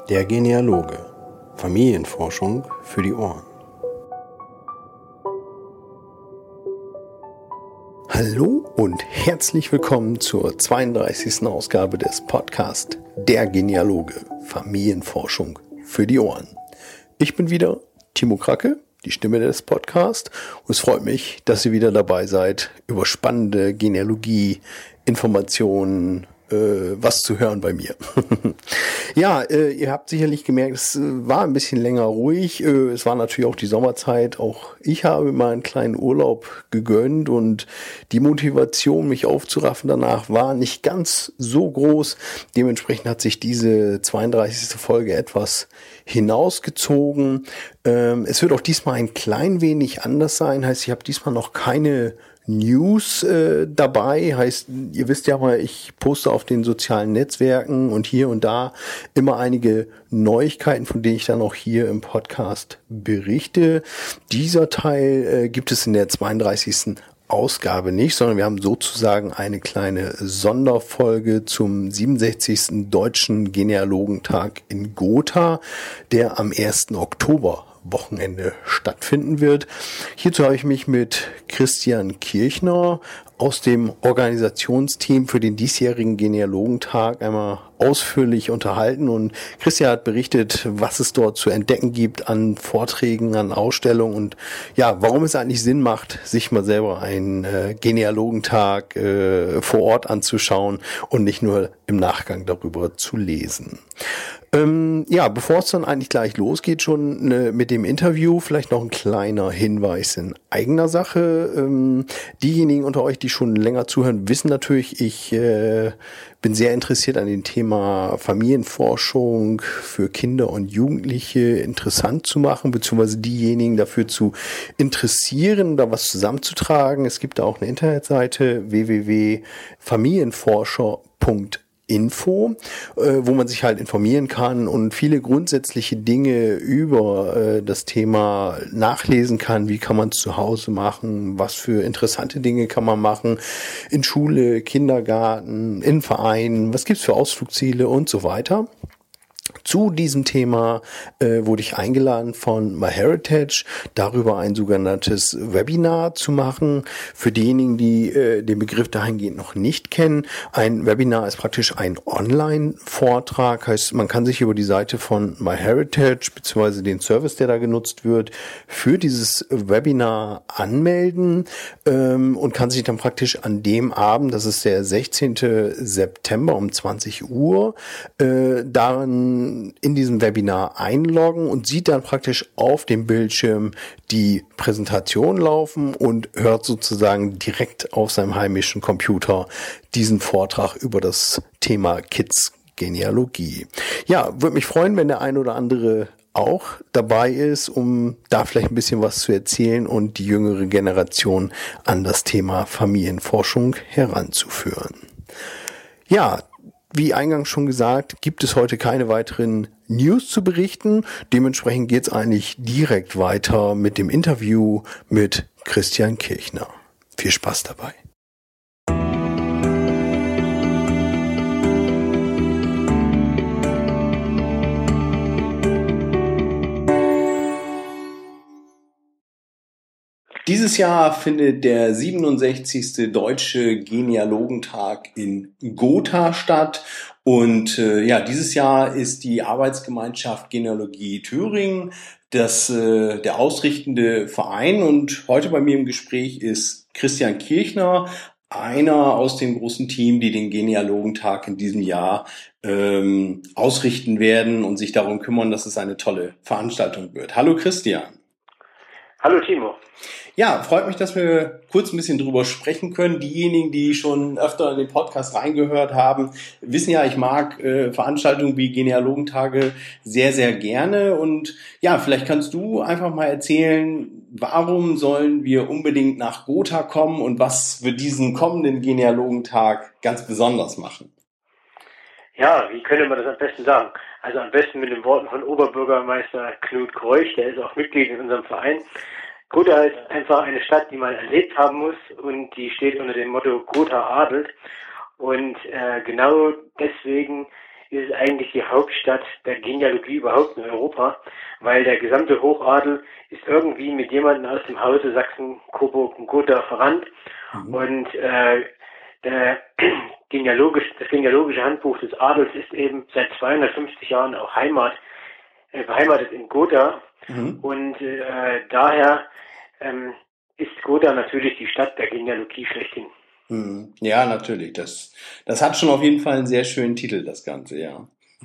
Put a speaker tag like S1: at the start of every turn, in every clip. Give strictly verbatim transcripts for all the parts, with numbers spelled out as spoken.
S1: Der Genealoge. Familienforschung für die Ohren. Hallo und herzlich willkommen zur zweiunddreißigsten Ausgabe des Podcasts Der Genealoge. Familienforschung für die Ohren. Ich bin wieder Timo Kracke, die Stimme des Podcasts, und es freut mich, dass ihr wieder dabei seid, über spannende Genealogie, Informationen, äh, was zu hören bei mir. Ja, äh, ihr habt sicherlich gemerkt, es äh, war ein bisschen länger ruhig. Äh, es war natürlich auch die Sommerzeit. Auch ich habe mal einen kleinen Urlaub gegönnt und die Motivation, mich aufzuraffen danach, war nicht ganz so groß. Dementsprechend hat sich diese zweiunddreißigste Folge etwas hinausgezogen. Ähm, es wird auch diesmal ein klein wenig anders sein. Heißt, ich habe diesmal noch keine News äh, dabei, heißt, ihr wisst ja mal, ich poste auf den sozialen Netzwerken und hier und da immer einige Neuigkeiten, von denen ich dann auch hier im Podcast berichte. Dieser Teil äh, gibt es in der zweiunddreißigsten Ausgabe nicht, sondern wir haben sozusagen eine kleine Sonderfolge zum siebenundsechzigsten Deutschen Genealogentag in Gotha, der am ersten Oktober Wochenende stattfinden wird. Hierzu habe ich mich mit Christian Kirchner aus dem Organisationsteam für den diesjährigen Genealogentag einmal ausführlich unterhalten, und Christian hat berichtet, was es dort zu entdecken gibt an Vorträgen, an Ausstellungen und ja, warum es eigentlich Sinn macht, sich mal selber einen äh, Genealogentag äh, vor Ort anzuschauen und nicht nur im Nachgang darüber zu lesen. Ähm, ja, bevor es dann eigentlich gleich losgeht, schon äh, mit dem Interview, vielleicht noch ein kleiner Hinweis in eigener Sache. Ähm, diejenigen unter euch, die schon länger zuhören, wissen natürlich, ich äh, bin sehr interessiert an dem Thema Familienforschung für Kinder und Jugendliche interessant zu machen, beziehungsweise diejenigen dafür zu interessieren, da was zusammenzutragen. Es gibt da auch eine Internetseite w w w punkt familienforscher punkt info, äh, wo man sich halt informieren kann und viele grundsätzliche Dinge über äh, das Thema nachlesen kann. Wie kann man es zu Hause machen? Was für interessante Dinge kann man machen? In Schule, Kindergarten, in Vereinen? Was gibt's für Ausflugsziele und so weiter? Zu diesem Thema äh, wurde ich eingeladen von MyHeritage, darüber ein sogenanntes Webinar zu machen. Für diejenigen, die äh, den Begriff dahingehend noch nicht kennen, ein Webinar ist praktisch ein Online-Vortrag, heißt, man kann sich über die Seite von MyHeritage bzw. den Service, der da genutzt wird, für dieses Webinar anmelden ähm, und kann sich dann praktisch an dem Abend, das ist der sechzehnten September um zwanzig Uhr, äh, daran in diesem Webinar einloggen und sieht dann praktisch auf dem Bildschirm die Präsentation laufen und hört sozusagen direkt auf seinem heimischen Computer diesen Vortrag über das Thema Kids Genealogie. Ja, würde mich freuen, wenn der ein oder andere auch dabei ist, um da vielleicht ein bisschen was zu erzählen und die jüngere Generation an das Thema Familienforschung heranzuführen. Ja, wie eingangs schon gesagt, gibt es heute keine weiteren News zu berichten. Dementsprechend geht es eigentlich direkt weiter mit dem Interview mit Christian Kirchner. Viel Spaß dabei. Dieses Jahr findet der siebenundsechzigste Deutsche Genealogentag in Gotha statt. Und äh, ja, dieses Jahr ist die Arbeitsgemeinschaft Genealogie Thüringen das äh, der ausrichtende Verein. Und heute bei mir im Gespräch ist Christian Kirchner, einer aus dem großen Team, die den Genealogentag in diesem Jahr ähm, ausrichten werden und sich darum kümmern, dass es eine tolle Veranstaltung wird. Hallo Christian.
S2: Hallo Timo.
S1: Ja, freut mich, dass wir kurz ein bisschen drüber sprechen können. Diejenigen, die schon öfter in den Podcast reingehört haben, wissen ja, ich mag äh, Veranstaltungen wie Genealogentage sehr, sehr gerne. Und ja, vielleicht kannst du einfach mal erzählen, warum sollen wir unbedingt nach Gotha kommen und was wird diesen kommenden Genealogentag ganz besonders machen?
S2: Ja, wie könnte man das am besten sagen? Also am besten mit den Worten von Oberbürgermeister Knut Greuch, der ist auch Mitglied in unserem Verein. Gotha ist einfach eine Stadt, die man erlebt haben muss, und die steht unter dem Motto Gotha adelt. Und äh, genau deswegen ist es eigentlich die Hauptstadt der Genealogie überhaupt in Europa, weil der gesamte Hochadel ist irgendwie mit jemandem aus dem Hause Sachsen, Coburg und Gotha verwandt. Mhm. Und äh, der genealogisch, das genealogische Handbuch des Adels ist eben seit zweihundertfünfzig Jahren auch Heimat, äh, beheimatet in Gotha. Mhm. Und äh, daher ähm, ist Gotha natürlich die Stadt der Genealogie schlechthin.
S1: Ja, natürlich. Das, das hat schon auf jeden Fall einen sehr schönen Titel, das Ganze, ja.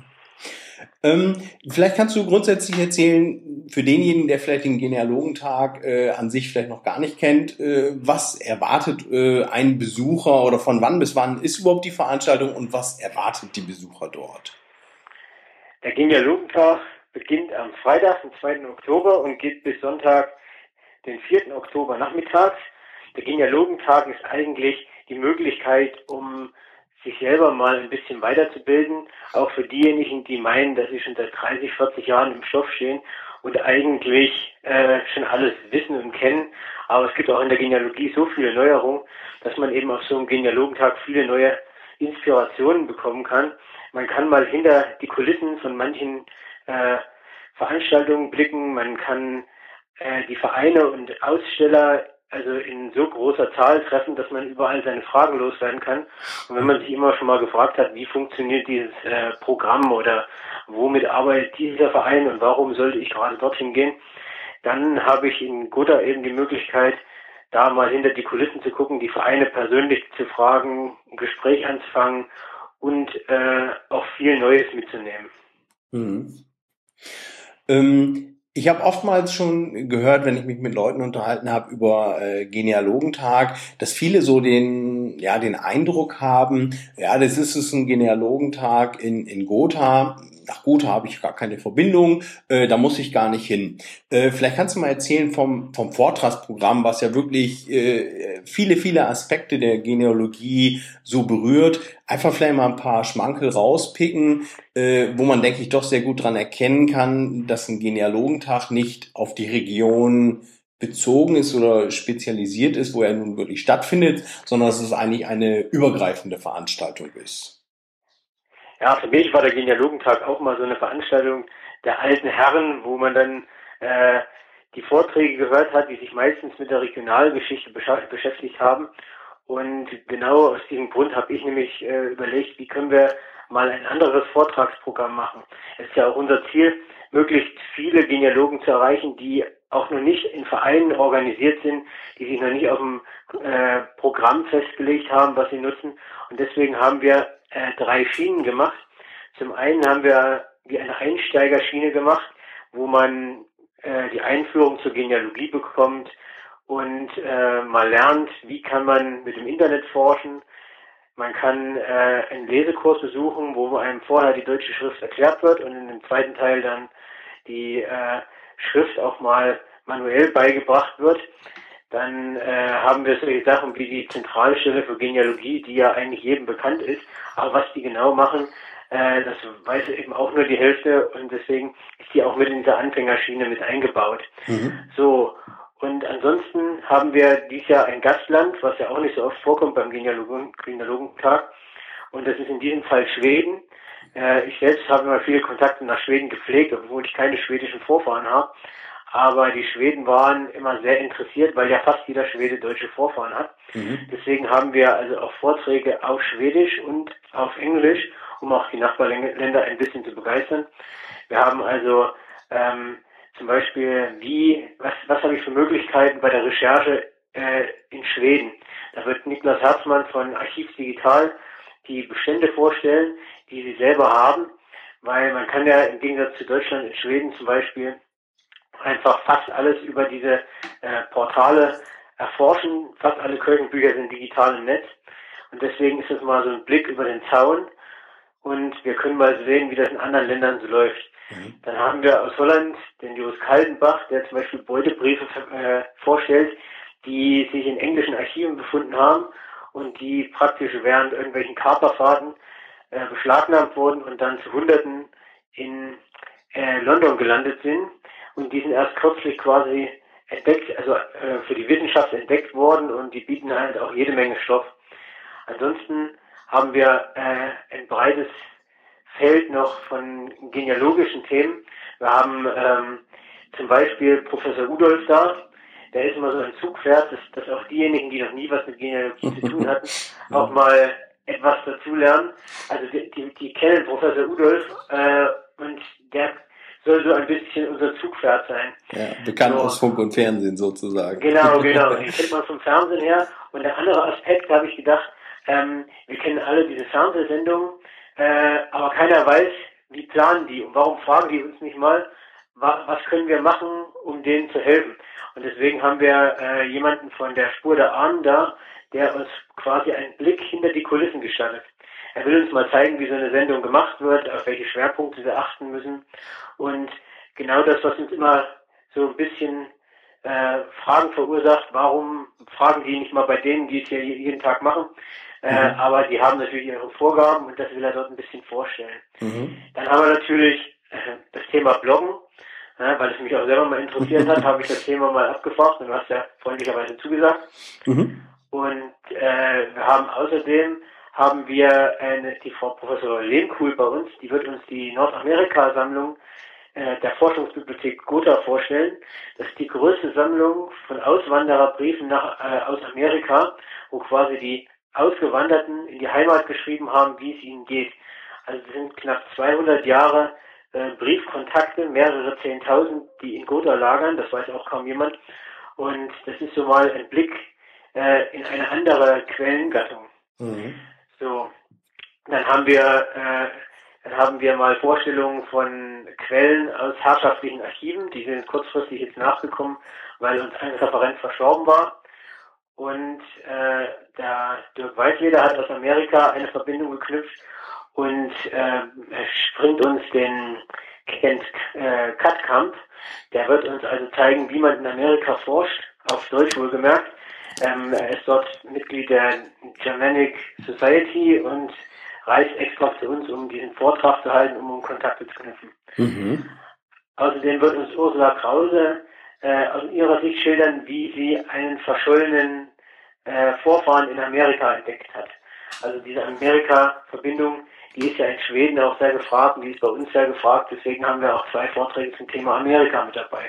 S1: Ähm, vielleicht kannst du grundsätzlich erzählen, für denjenigen, der vielleicht den Genealogentag äh, an sich vielleicht noch gar nicht kennt, äh, was erwartet äh, ein Besucher oder von wann bis wann ist überhaupt die Veranstaltung und was erwartet die Besucher dort?
S2: Der Genealogentag beginnt am Freitag, den zweiten Oktober und geht bis Sonntag, den vierten Oktober nachmittags. Der Genealogentag ist eigentlich die Möglichkeit, um sich selber mal ein bisschen weiterzubilden, auch für diejenigen, die meinen, dass sie schon seit dreißig, vierzig Jahren im Stoff stehen und eigentlich äh, schon alles wissen und kennen. Aber es gibt auch in der Genealogie so viele Neuerungen, dass man eben auf so einem Genealogentag viele neue Inspirationen bekommen kann. Man kann mal hinter die Kulissen von manchen äh, Veranstaltungen blicken, man kann äh, die Vereine und Aussteller also in so großer Zahl treffen, dass man überall seine Fragen loswerden kann. Und wenn man sich immer schon mal gefragt hat, wie funktioniert dieses äh, Programm oder womit arbeitet dieser Verein und warum sollte ich gerade dorthin gehen, dann habe ich in Gotha eben die Möglichkeit, da mal hinter die Kulissen zu gucken, die Vereine persönlich zu fragen, ein Gespräch anzufangen und äh, auch viel Neues mitzunehmen.
S1: Mhm. Ähm Ich habe oftmals schon gehört, wenn ich mich mit Leuten unterhalten habe über äh, Genealogentag, dass viele so den ja den Eindruck haben, ja, das ist es ein Genealogentag in in Gotha. Nach Gotha habe ich gar keine Verbindung, äh, da muss ich gar nicht hin. Äh, vielleicht kannst du mal erzählen vom vom Vortragsprogramm, was ja wirklich äh, viele viele Aspekte der Genealogie so berührt. Einfach vielleicht mal ein paar Schmankel rauspicken, äh, wo man, denke ich, doch sehr gut dran erkennen kann, dass ein Genealogentag nicht auf die Region bezogen ist oder spezialisiert ist, wo er nun wirklich stattfindet, sondern dass es eigentlich eine übergreifende Veranstaltung ist.
S2: Ja, für mich war der Genealogentag auch mal so eine Veranstaltung der alten Herren, wo man dann äh, die Vorträge gehört hat, die sich meistens mit der Regionalgeschichte beschäftigt haben. Und genau aus diesem Grund habe ich nämlich äh, überlegt, wie können wir mal ein anderes Vortragsprogramm machen. Es ist ja auch unser Ziel, möglichst viele Genealogen zu erreichen, die auch noch nicht in Vereinen organisiert sind, die sich noch nicht auf dem äh, Programm festgelegt haben, was sie nutzen. Und deswegen haben wir äh, drei Schienen gemacht. Zum einen haben wir wie eine Einsteigerschiene gemacht, wo man äh, die Einführung zur Genealogie bekommt und äh, mal lernt, wie kann man mit dem Internet forschen. Man kann äh, einen Lesekurs besuchen, wo einem vorher die deutsche Schrift erklärt wird und in dem zweiten Teil dann die äh, Schrift auch mal manuell beigebracht wird. Dann äh, haben wir solche Sachen wie die Zentralstelle für Genealogie, die ja eigentlich jedem bekannt ist. Aber was die genau machen, äh, das weiß eben auch nur die Hälfte und deswegen ist die auch mit in dieser Anfängerschiene mit eingebaut. Mhm. So, und ansonsten haben wir dieses Jahr ein Gastland, was ja auch nicht so oft vorkommt beim Genealogen, Genealogentag. Und das ist in diesem Fall Schweden. Äh, ich selbst habe immer viele Kontakte nach Schweden gepflegt, obwohl ich keine schwedischen Vorfahren habe. Aber die Schweden waren immer sehr interessiert, weil ja fast jeder Schwede deutsche Vorfahren hat. Mhm. Deswegen haben wir also auch Vorträge auf Schwedisch und auf Englisch, um auch die Nachbarländer ein bisschen zu begeistern. Wir haben also ähm, zum Beispiel, wie, was, was habe ich für Möglichkeiten bei der Recherche äh, in Schweden? Da wird Niklas Herzmann von Archiv Digital die Bestände vorstellen, die sie selber haben, weil man kann ja im Gegensatz zu Deutschland in Schweden zum Beispiel einfach fast alles über diese äh, Portale erforschen. Fast alle Kirchenbücher sind digital im Netz. Und deswegen ist das mal so ein Blick über den Zaun. Und wir können mal sehen, wie das in anderen Ländern so läuft. Mhm. Dann haben wir aus Holland den Jos Kaltenbach, der zum Beispiel Beutebriefe äh, vorstellt, die sich in englischen Archiven befunden haben und die praktisch während irgendwelchen Kaperfahrten äh, beschlagnahmt wurden und dann zu Hunderten in äh, London gelandet sind. Und die sind erst kürzlich quasi entdeckt, also äh, für die Wissenschaft entdeckt worden und die bieten halt auch jede Menge Stoff. Ansonsten haben wir äh, ein breites Feld noch von genealogischen Themen. Wir haben ähm, zum Beispiel Professor Rudolf da, der ist immer so ein Zugpferd, dass, dass auch diejenigen, die noch nie was mit Genealogie zu tun hatten, auch mal etwas dazulernen. Also die, die, die kennen Professor Rudolf äh, und der soll so ein bisschen unser Zugpferd sein.
S1: Ja, bekannt
S2: so,
S1: aus Funk und Fernsehen sozusagen.
S2: Genau, genau. Den kennt man vom Fernsehen her. Und der andere Aspekt, da habe ich gedacht, ähm, wir kennen alle diese Fernsehsendungen, äh, aber keiner weiß, wie planen die und warum fragen die uns nicht mal, wa was können wir machen, um denen zu helfen. Und deswegen haben wir äh, jemanden von der Spur der Ahnen da, der uns quasi einen Blick hinter die Kulissen gestattet. Er will uns mal zeigen, wie so eine Sendung gemacht wird, auf welche Schwerpunkte wir achten müssen. Und genau das, was uns immer so ein bisschen äh, Fragen verursacht, warum fragen die nicht mal bei denen, die es ja jeden Tag machen. Äh, mhm. Aber die haben natürlich ihre Vorgaben und das will er dort ein bisschen vorstellen. Mhm. Dann haben wir natürlich äh, das Thema Bloggen. Ja, weil es mich auch selber mal interessiert hat, habe ich das Thema mal abgefragt und du hast ja freundlicherweise zugesagt. Mhm. Und äh, wir haben außerdem haben wir eine, die Frau Professor Lehmkuhl bei uns, die wird uns die Nordamerika-Sammlung äh, der Forschungsbibliothek Gotha vorstellen. Das ist die größte Sammlung von Auswandererbriefen nach, äh, aus Amerika, wo quasi die Ausgewanderten in die Heimat geschrieben haben, wie es ihnen geht. Also es sind knapp zweihundert Jahre Briefkontakte, mehrere Zehntausend, die in Gotha lagern, das weiß auch kaum jemand. Und das ist so mal ein Blick äh, in eine andere Quellengattung. Mhm. So, dann haben wir, äh, dann haben wir mal Vorstellungen von Quellen aus herrschaftlichen Archiven, die sind kurzfristig jetzt nachgekommen, weil uns ein Referent verstorben war. Und äh, der Dirk Weisleder hat aus Amerika eine Verbindung geknüpft und äh, bringt uns den Kent äh, Katkamp. Der wird uns also zeigen, wie man in Amerika forscht, auf Deutsch wohlgemerkt. Ähm, er ist dort Mitglied der Germanic Society und reist extra zu uns, um diesen Vortrag zu halten, um, um Kontakte zu knüpfen. Mhm. Außerdem wird uns Ursula Krause äh, aus ihrer Sicht schildern, wie sie einen verschollenen äh, Vorfahren in Amerika entdeckt hat. Also diese Amerika-Verbindung, die ist ja in Schweden auch sehr gefragt und die ist bei uns sehr gefragt. Deswegen haben wir auch zwei Vorträge zum Thema Amerika mit dabei.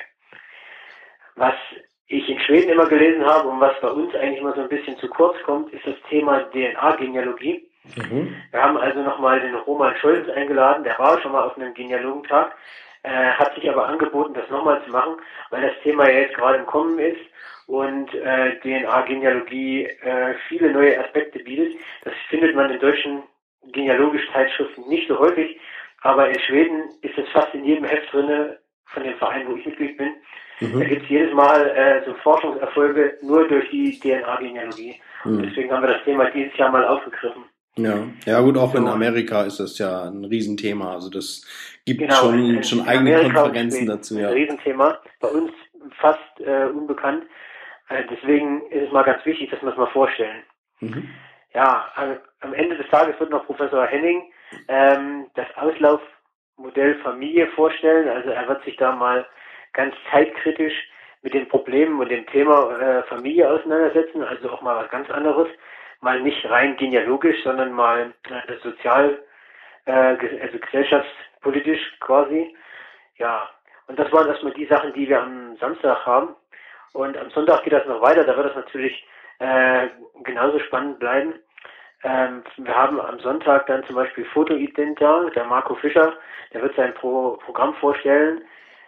S2: Was ich in Schweden immer gelesen habe und was bei uns eigentlich immer so ein bisschen zu kurz kommt, ist das Thema D N A-Genealogie. Mhm. Wir haben also nochmal den Roman Scholz eingeladen, der war schon mal auf einem Genealogentag, äh, hat sich aber angeboten, das nochmal zu machen, weil das Thema ja jetzt gerade im Kommen ist und äh, D N A-Genealogie äh, viele neue Aspekte bietet. Das findet man in deutschen genealogischen Zeitschriften nicht so häufig, aber in Schweden ist es fast in jedem Heft drinne von dem Verein, wo ich Mitglied bin. Mhm. Da gibt es jedes Mal äh, so Forschungserfolge nur durch die D N A-Genealogie. Mhm. Deswegen haben wir das Thema dieses Jahr mal aufgegriffen.
S1: Ja, ja gut, auch so. In Amerika ist das ja ein Riesenthema. Also das gibt
S2: genau,
S1: schon,
S2: in,
S1: schon
S2: in
S1: eigene
S2: Amerika
S1: Konferenzen dazu. Ja.
S2: Ein Riesenthema, bei uns fast äh, unbekannt. Äh, deswegen ist es mal ganz wichtig, dass wir es mal vorstellen. Mhm. Ja, am, am Ende des Tages wird noch Professor Henning ähm, das Auslaufmodell Familie vorstellen. Also er wird sich da mal ganz zeitkritisch mit den Problemen und dem Thema äh, Familie auseinandersetzen. Also auch mal was ganz anderes. Mal nicht rein genealogisch, sondern mal äh, sozial, äh, also gesellschaftspolitisch quasi. Ja, und das waren erstmal die Sachen, die wir am Samstag haben. Und am Sonntag geht das noch weiter, da wird es natürlich äh, genauso spannend bleiben. Ähm, wir haben am Sonntag dann zum Beispiel Fotoident da, der Marco Fischer, der wird sein Pro Programm vorstellen,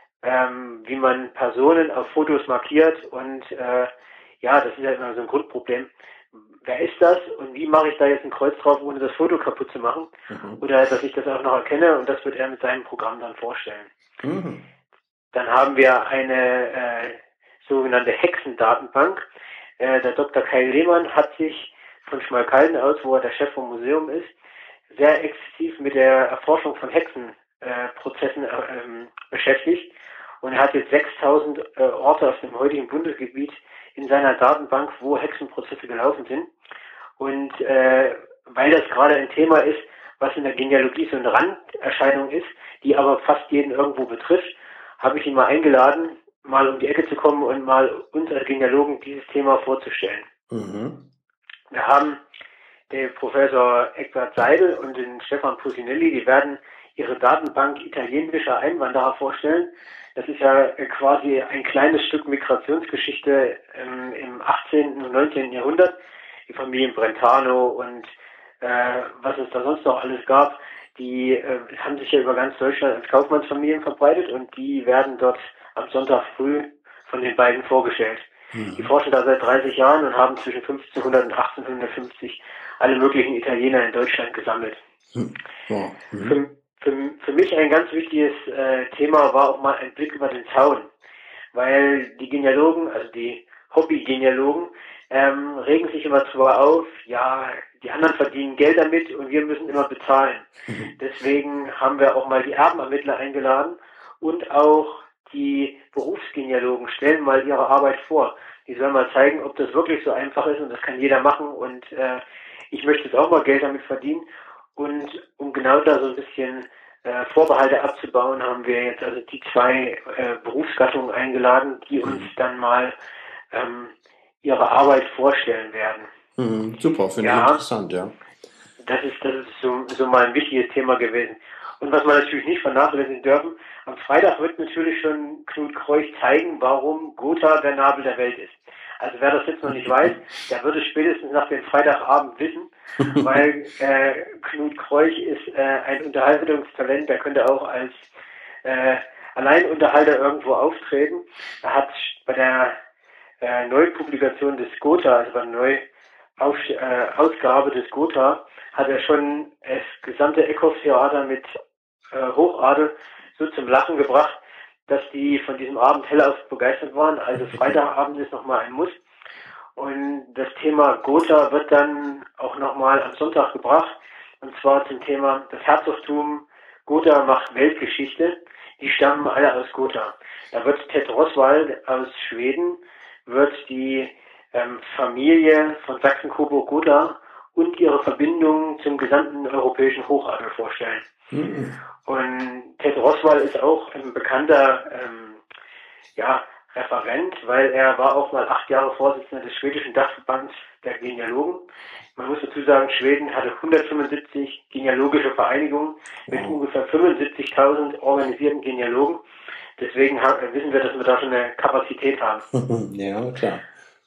S2: ähm, wie man Personen auf Fotos markiert und äh, ja, das ist ja immer so ein Grundproblem. Wer ist das und wie mache ich da jetzt ein Kreuz drauf, ohne das Foto kaputt zu machen? Mhm. Oder dass ich das auch noch erkenne und das wird er mit seinem Programm dann vorstellen. Mhm. Dann haben wir eine äh, sogenannte Hexendatenbank. Äh, der Doktor Kai Lehmann hat sich von Schmalkalden aus, wo er der Chef vom Museum ist, sehr exzessiv mit der Erforschung von Hexenprozessen äh, äh, beschäftigt. Und er hat jetzt sechstausend äh, Orte aus dem heutigen Bundesgebiet in seiner Datenbank, wo Hexenprozesse gelaufen sind. Und äh, weil das gerade ein Thema ist, was in der Genealogie so eine Randerscheinung ist, die aber fast jeden irgendwo betrifft, habe ich ihn mal eingeladen, mal um die Ecke zu kommen und mal uns als Genealogen dieses Thema vorzustellen. Mhm. Wir haben der Professor Eckhard Seidel und den Stefan Pusinelli, die werden ihre Datenbank italienischer Einwanderer vorstellen. Das ist ja quasi ein kleines Stück Migrationsgeschichte ähm, im achtzehnten und neunzehnten Jahrhundert. Die Familien Brentano und äh, was es da sonst noch alles gab, die äh, haben sich ja über ganz Deutschland als Kaufmannsfamilien verbreitet und die werden dort am Sonntag früh von den beiden vorgestellt. Mhm. Die forschen da seit dreißig Jahren und haben zwischen fünfzehnhundert und achtzehnhundertfünfzig alle möglichen Italiener in Deutschland gesammelt. Mhm. Ja. Mhm. Für, für, für mich ein ganz wichtiges äh, Thema war auch mal ein Blick über den Zaun, weil die Genealogen, also die Hobby-Genealogen, ähm, regen sich immer zwar auf, ja, die anderen verdienen Geld damit und wir müssen immer bezahlen. Mhm. Deswegen haben wir auch mal die Erbenermittler eingeladen und auch die Berufsgenealogen stellen mal ihre Arbeit vor. Die sollen mal zeigen, ob das wirklich so einfach ist und das kann jeder machen und äh, ich möchte jetzt auch mal Geld damit verdienen. Und um genau da so ein bisschen äh, Vorbehalte abzubauen, haben wir jetzt also die zwei äh, Berufsgattungen eingeladen, die uns dann mal ähm, ihre Arbeit vorstellen werden.
S1: Mhm, super, finde ja, ich interessant, ja.
S2: Das ist, das ist so, so mal ein wichtiges Thema gewesen. Und was man natürlich nicht vernachlässigen dürfen, am Freitag wird natürlich schon Knut Kreuch zeigen, warum Gotha der Nabel der Welt ist. Also wer das jetzt noch nicht weiß, der wird es spätestens nach dem Freitagabend wissen, weil äh, Knut Kreuch ist äh, ein Unterhaltungstalent, der könnte auch als äh, Alleinunterhalter irgendwo auftreten. Er hat bei der äh, Neupublikation des Gotha, also bei der Neuausgabe des Gotha, hat er schon das gesamte Eckhoff-Theater mit äh, Hochadel so zum Lachen gebracht, dass die von diesem Abend hellauf begeistert waren. Also Freitagabend ist nochmal ein Muss. Und das Thema Gotha wird dann auch nochmal am Sonntag gebracht. Und zwar zum Thema das Herzogtum Gotha macht Weltgeschichte. Die stammen alle aus Gotha. Da wird Ted Roswald aus Schweden, wird die ähm, Familie von Sachsen-Coburg-Gotha und ihre Verbindung zum gesamten europäischen Hochadel vorstellen. Mhm. Und Ted Roswald ist auch ein bekannter ähm, ja, Referent, weil er war auch mal acht Jahre Vorsitzender des schwedischen Dachverbands der Genealogen. Man muss dazu sagen, Schweden hatte hundertfünfundsiebzig genealogische Vereinigungen mit wow. ungefähr fünfundsiebzigtausend organisierten Genealogen. Deswegen haben, wissen wir, dass wir da schon eine Kapazität haben.
S1: Ja, klar.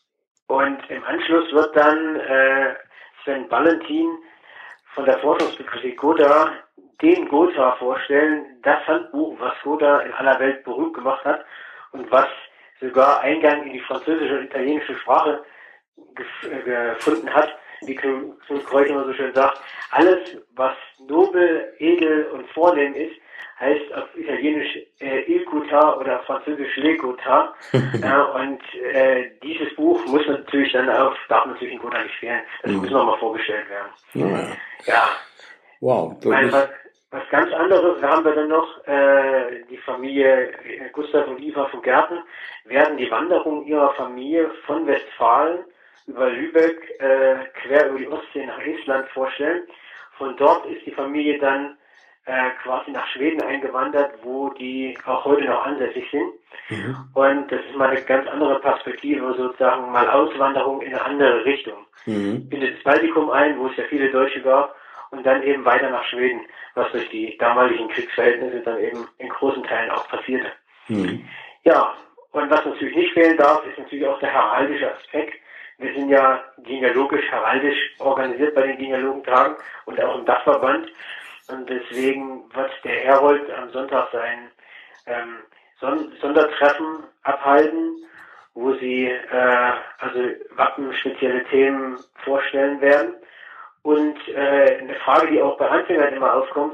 S2: Und im Anschluss wird dann äh, Sven Valentin von der Forschungsbibliothek Gotha den Gotha vorstellen, das Handbuch, was Gotha in aller Welt berühmt gemacht hat und was sogar Eingang in die französische und italienische Sprache gef- äh, gefunden hat, wie Knut Kreuch immer so schön sagt. Alles, was nobel, edel und vornehm ist, heißt auf Italienisch äh, Il Gotha oder auf Französisch Le Gotha. Ja, und äh, dieses Buch muss natürlich dann auch, darf natürlich in Gotha nicht fehlen. Das mhm. muss nochmal vorgestellt werden.
S1: Ja.
S2: ja.
S1: Wow.
S2: Ein, was, was ganz anderes haben wir dann noch, äh, die Familie Gustav und Iva von Gärten werden die Wanderung ihrer Familie von Westfalen über Lübeck äh, quer über die Ostsee nach Estland vorstellen. Von dort ist die Familie dann äh, quasi nach Schweden eingewandert, wo die auch heute noch ansässig sind. Mhm. Und das ist mal eine ganz andere Perspektive, sozusagen mal Auswanderung in eine andere Richtung. Mhm. Bindet das Baltikum ein, wo es ja viele Deutsche gab, und dann eben weiter nach Schweden, was durch die damaligen Kriegsverhältnisse dann eben in großen Teilen auch passierte. Mhm. Ja, und was natürlich nicht fehlen darf, ist natürlich auch der heraldische Aspekt. Wir sind ja genealogisch, heraldisch organisiert bei den Genealogentagen und auch im Dachverband. Und deswegen wird der Herold am Sonntag sein ähm, Son- Sondertreffen abhalten, wo sie äh, also Wappen, spezielle Themen vorstellen werden. Und äh, eine Frage, die auch bei Anfängern immer aufkommt: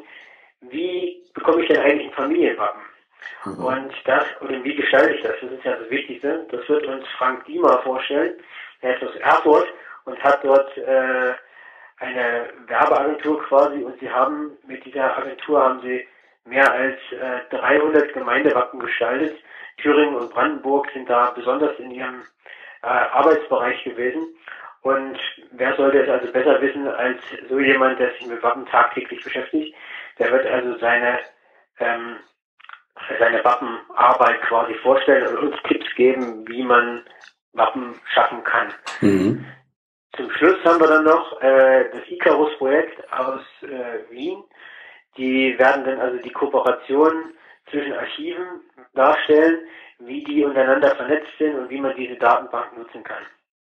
S2: Wie bekomme ich denn eigentlich ein Familienwappen? Mhm. Und das, oder wie gestalte ich das? Das ist ja das Wichtigste. Das wird uns Frank Diemer vorstellen. Er ist aus Erfurt und hat dort äh, eine Werbeagentur quasi, und sie haben mit dieser Agentur haben sie mehr als äh, dreihundert Gemeindewappen gestaltet. Thüringen und Brandenburg sind da besonders in ihrem äh, Arbeitsbereich gewesen. Und wer sollte es also besser wissen als so jemand, der sich mit Wappen tagtäglich beschäftigt? Der wird also seine ähm, seine Wappenarbeit quasi vorstellen und uns Tipps geben, wie man Wappen schaffen kann. Mhm. zum Schluss haben wir dann noch äh, das Icarus-Projekt aus äh, Wien. Die werden dann also die Kooperation zwischen Archiven darstellen, wie die untereinander vernetzt sind und wie man diese Datenbank nutzen kann.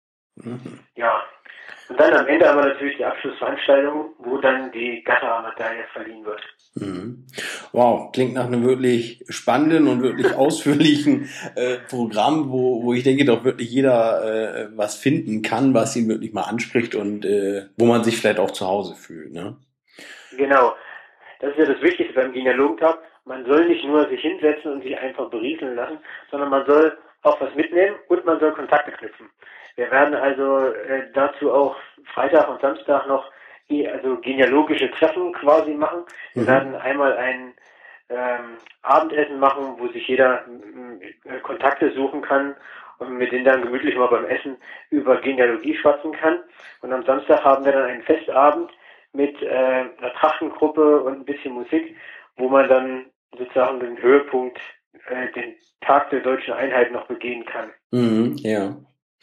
S2: Mhm. Ja, und dann am Ende haben wir natürlich die Abschlussveranstaltung, wo dann die Gatterer-Medaille verliehen wird.
S1: Mhm. Wow, klingt nach einem wirklich spannenden und wirklich ausführlichen äh, Programm, wo wo ich denke, doch wirklich jeder äh, was finden kann, was ihn wirklich mal anspricht und äh, wo man sich vielleicht auch zu Hause fühlt, ne?
S2: Genau. Das ist ja das Wichtigste beim Genealogentag. Man soll nicht nur sich hinsetzen und sich einfach berieseln lassen, sondern man soll auch was mitnehmen und man soll Kontakte knüpfen. Wir werden also äh, dazu auch Freitag und Samstag noch die, also genealogische Treffen quasi machen. Wir mhm. werden einmal ein ähm, Abendessen machen, wo sich jeder äh, Kontakte suchen kann und mit denen dann gemütlich mal beim Essen über Genealogie schwatzen kann. Und am Samstag haben wir dann einen Festabend mit äh, einer Trachtengruppe und ein bisschen Musik, wo man dann sozusagen den Höhepunkt, äh, den Tag der deutschen Einheit noch begehen kann.
S1: Mhm, ja.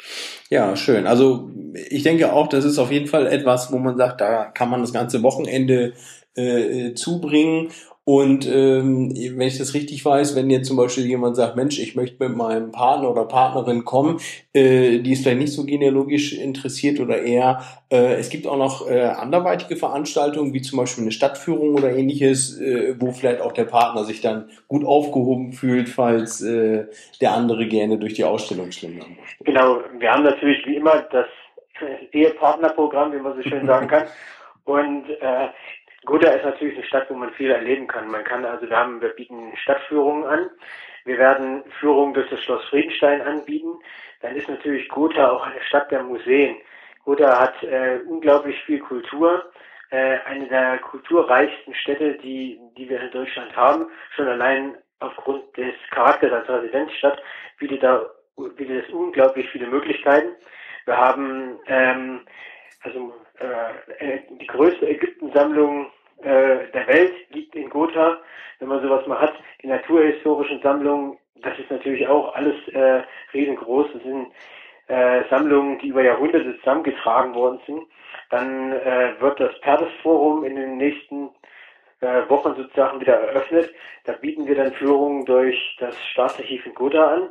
S1: Ja, schön. Also ich denke auch, das ist auf jeden Fall etwas, wo man sagt, da kann man das ganze Wochenende äh, zubringen. Und ähm, wenn ich das richtig weiß, wenn jetzt zum Beispiel jemand sagt, Mensch, ich möchte mit meinem Partner oder Partnerin kommen, äh, die ist vielleicht nicht so genealogisch interessiert oder eher, äh, es gibt auch noch äh, anderweitige Veranstaltungen, wie zum Beispiel eine Stadtführung oder ähnliches, äh, wo vielleicht auch der Partner sich dann gut aufgehoben fühlt, falls äh, der andere gerne durch die Ausstellung schlendern möchte.
S2: Genau, wir haben natürlich wie immer das Ehepartnerprogramm, wie man so schön sagen kann. Und äh, Gotha ist natürlich eine Stadt, wo man viel erleben kann. Man kann also, wir haben, wir bieten Stadtführungen an. Wir werden Führungen durch das Schloss Friedenstein anbieten. Dann ist natürlich Gotha auch eine Stadt der Museen. Gotha hat äh, unglaublich viel Kultur. Äh, eine der kulturreichsten Städte, die, die wir in Deutschland haben. Schon allein aufgrund des Charakters als Residenzstadt bietet da, bietet es unglaublich viele Möglichkeiten. Wir haben, ähm, also, äh, die größte Ägyptensammlung äh, der Welt liegt in Gotha, wenn man sowas mal hat. Die naturhistorischen Sammlungen, das ist natürlich auch alles äh, riesengroß. Das sind äh, Sammlungen, die über Jahrhunderte zusammengetragen worden sind. Dann äh, wird das Perdes-Forum in den nächsten äh, Wochen sozusagen wieder eröffnet. Da bieten wir dann Führungen durch das Staatsarchiv in Gotha an.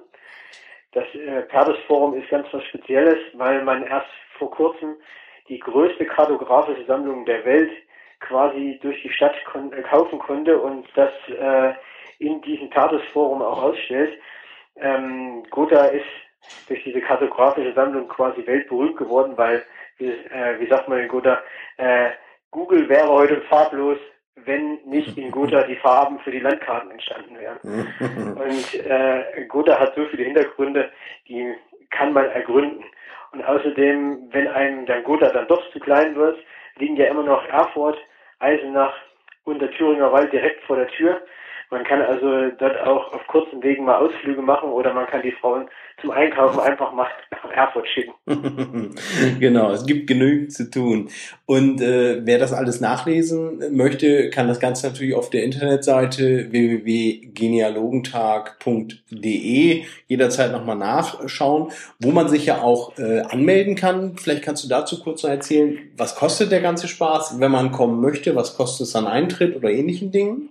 S2: Das äh, Perdes-Forum ist ganz was Spezielles, weil man erst vor kurzem die größte kartografische Sammlung der Welt quasi durch die Stadt kon- äh, kaufen konnte und das äh, in diesem Perdes-Forum auch ausstellt. Ähm, Gotha ist durch diese kartografische Sammlung quasi weltberühmt geworden, weil, wie, äh, wie sagt man in Gotha, äh, Google wäre heute farblos, wenn nicht in Gotha die Farben für die Landkarten entstanden wären. Und äh, Gotha hat so viele Hintergründe, die kann man ergründen. Und außerdem, wenn einem dann Gotha dann doch zu klein wird, liegen ja immer noch Erfurt, Eisenach und der Thüringer Wald direkt vor der Tür. Man kann also dort auch auf kurzen Wegen mal Ausflüge machen oder man kann die Frauen zum Einkaufen einfach mal nach Erfurt schicken.
S1: Genau, es gibt genügend zu tun. Und äh, wer das alles nachlesen möchte, kann das Ganze natürlich auf der Internetseite w w w punkt genealogentag punkt d e jederzeit nochmal nachschauen, wo man sich ja auch äh, anmelden kann. Vielleicht kannst du dazu kurz noch erzählen, was kostet der ganze Spaß, wenn man kommen möchte, was kostet es an Eintritt oder ähnlichen Dingen?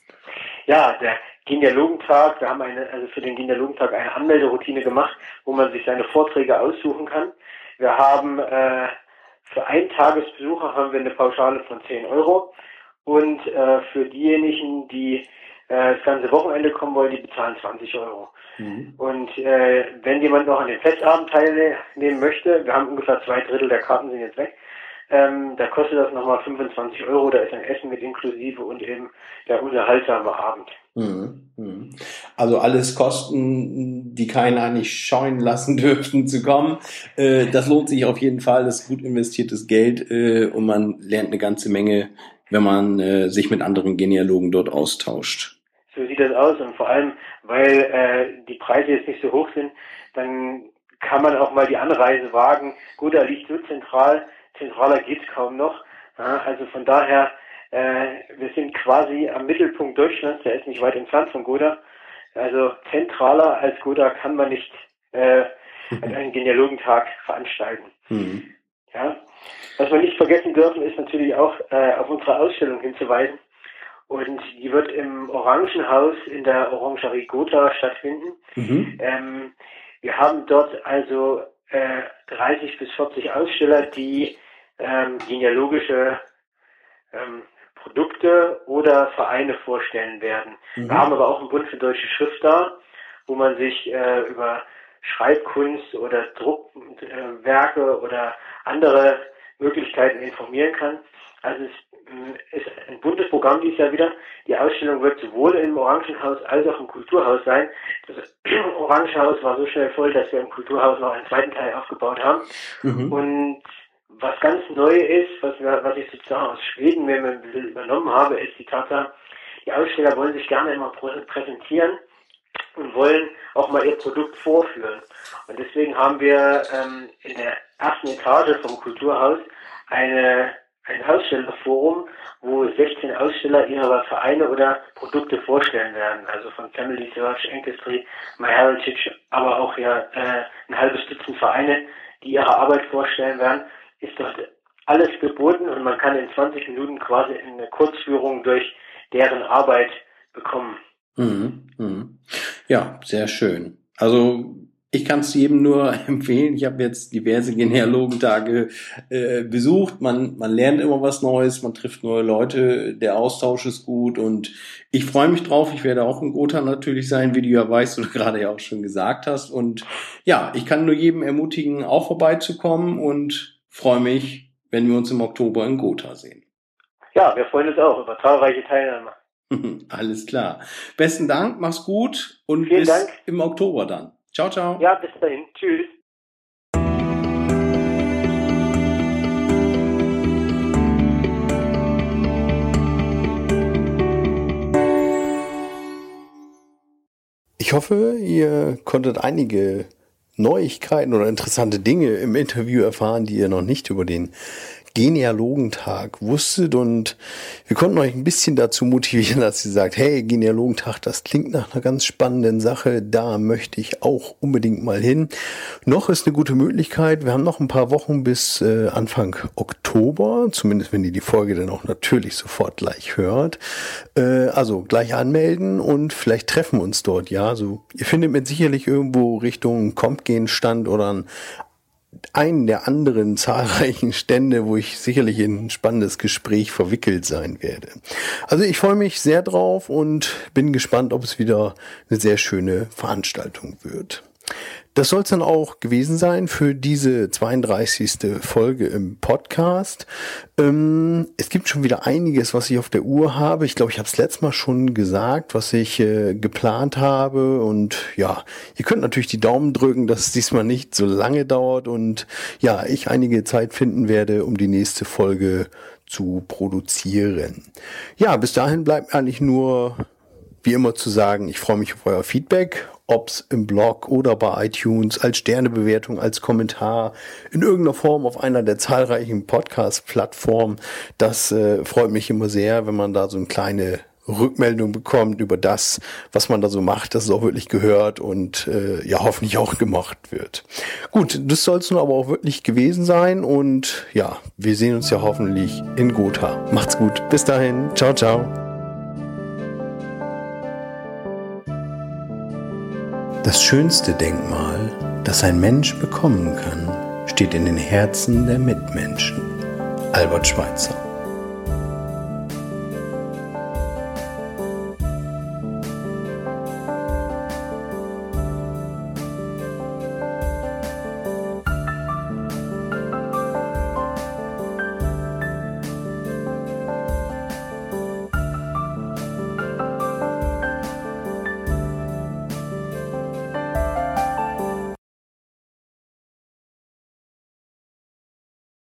S2: Ja, der Genealogentag, wir haben eine, also für den Genealogentag eine Anmelderoutine gemacht, wo man sich seine Vorträge aussuchen kann. Wir haben äh, für einen Tagesbesucher haben wir eine Pauschale von zehn Euro und äh, für diejenigen, die äh, das ganze Wochenende kommen wollen, die bezahlen zwanzig Euro. Mhm. Und äh, wenn jemand noch an dem Festabend teilnehmen möchte, wir haben ungefähr zwei Drittel der Karten sind jetzt weg, Ähm, da kostet das nochmal fünfundzwanzig Euro, da ist ein Essen mit inklusive und eben der unterhaltsame Abend.
S1: Also alles Kosten, die keinen eigentlich scheuen lassen dürften zu kommen. Äh, das lohnt sich auf jeden Fall, das ist gut investiertes Geld äh, und man lernt eine ganze Menge, wenn man äh, sich mit anderen Genealogen dort austauscht.
S2: So sieht das aus und vor allem, weil äh, die Preise jetzt nicht so hoch sind, dann kann man auch mal die Anreise wagen. Gotha liegt so zentral, zentraler geht's kaum noch. Ja, also von daher, äh, wir sind quasi am Mittelpunkt Deutschlands, der ist nicht weit entfernt von Gotha. Also zentraler als Gotha kann man nicht äh, einen Genealogentag veranstalten. Mhm. Ja. Was wir nicht vergessen dürfen, ist natürlich auch äh, auf unsere Ausstellung hinzuweisen. Und die wird im Orangenhaus in der Orangerie Gotha stattfinden. Mhm. Ähm, wir haben dort also äh, dreißig bis vierzig Aussteller, die ähm, genealogische ähm, Produkte oder Vereine vorstellen werden. Mhm. Wir haben aber auch einen Bund für deutsche Schrift da, wo man sich äh, über Schreibkunst oder Druckwerke äh, oder andere Möglichkeiten informieren kann. Also es ist ein buntes Programm dieses Jahr wieder. Die Ausstellung wird sowohl im Orangenhaus als auch im Kulturhaus sein. Das Orangenhaus war so schnell voll, dass wir im Kulturhaus noch einen zweiten Teil aufgebaut haben. Mhm. Und was ganz neu ist, was, wir, was ich sozusagen aus Schweden mir ein bisschen übernommen habe, ist die Tatsache, die Aussteller wollen sich gerne immer präsentieren und wollen auch mal ihr Produkt vorführen. Und deswegen haben wir ähm, in der ersten Etage vom Kulturhaus eine ein Ausstellerforum, wo sechzehn Aussteller ihre Vereine oder Produkte vorstellen werden. Also von Family Search, Ancestry, MyHeritage, aber auch ja äh, ein halbes Dutzend Vereine, die ihre Arbeit vorstellen werden. Ist dort alles geboten und man kann in zwanzig Minuten quasi eine Kurzführung durch deren Arbeit bekommen.
S1: Mhm, mhm. Ja, sehr schön. Also ich kann es jedem nur empfehlen. Ich habe jetzt diverse Genealogentage äh, besucht. Man, man lernt immer was Neues, man trifft neue Leute, der Austausch ist gut und ich freue mich drauf. Ich werde auch in Gotha natürlich sein, wie du ja weißt oder gerade ja auch schon gesagt hast. Und ja, ich kann nur jedem ermutigen, auch vorbeizukommen und freue mich, wenn wir uns im Oktober in Gotha sehen.
S2: Ja, wir freuen uns auch über zahlreiche Teilnehmer.
S1: Alles klar. Besten Dank, mach's gut und
S2: Vielen
S1: bis
S2: Dank.
S1: Im Oktober dann. Ciao, ciao.
S2: Ja, bis dahin. Tschüss.
S1: Ich hoffe, ihr konntet einige Neuigkeiten oder interessante Dinge im Interview erfahren, die ihr noch nicht über den Genealogentag wusstet, und wir konnten euch ein bisschen dazu motivieren, dass ihr sagt, hey, Genealogentag, das klingt nach einer ganz spannenden Sache, da möchte ich auch unbedingt mal hin. Noch ist eine gute Möglichkeit, wir haben noch ein paar Wochen bis äh, Anfang Oktober, zumindest wenn ihr die Folge dann auch natürlich sofort gleich hört. Äh, also gleich anmelden und vielleicht treffen wir uns dort, ja. Also ihr findet mit sicherlich irgendwo Richtung Comp-Gen-Stand oder ein einen der anderen zahlreichen Stände, wo ich sicherlich in ein spannendes Gespräch verwickelt sein werde. Also ich freue mich sehr drauf und bin gespannt, ob es wieder eine sehr schöne Veranstaltung wird. Das soll es dann auch gewesen sein für diese zweiunddreißigste Folge im Podcast. Ähm, es gibt schon wieder einiges, was ich auf der Uhr habe. Ich glaube, ich habe es letztes Mal schon gesagt, was ich äh, geplant habe. Und ja, ihr könnt natürlich die Daumen drücken, dass es diesmal nicht so lange dauert und ja, ich einige Zeit finden werde, um die nächste Folge zu produzieren. Ja, bis dahin bleibt mir eigentlich nur wie immer zu sagen, ich freue mich auf euer Feedback, ob's im Blog oder bei iTunes, als Sternebewertung, als Kommentar, in irgendeiner Form auf einer der zahlreichen Podcast-Plattformen. Das äh, freut mich immer sehr, wenn man da so eine kleine Rückmeldung bekommt über das, was man da so macht, dass es auch wirklich gehört und äh, ja hoffentlich auch gemacht wird. Gut, das soll es nun aber auch wirklich gewesen sein und ja, wir sehen uns ja hoffentlich in Gotha. Macht's gut, bis dahin, ciao, ciao. Das schönste Denkmal, das ein Mensch bekommen kann, steht in den Herzen der Mitmenschen. Albert Schweitzer.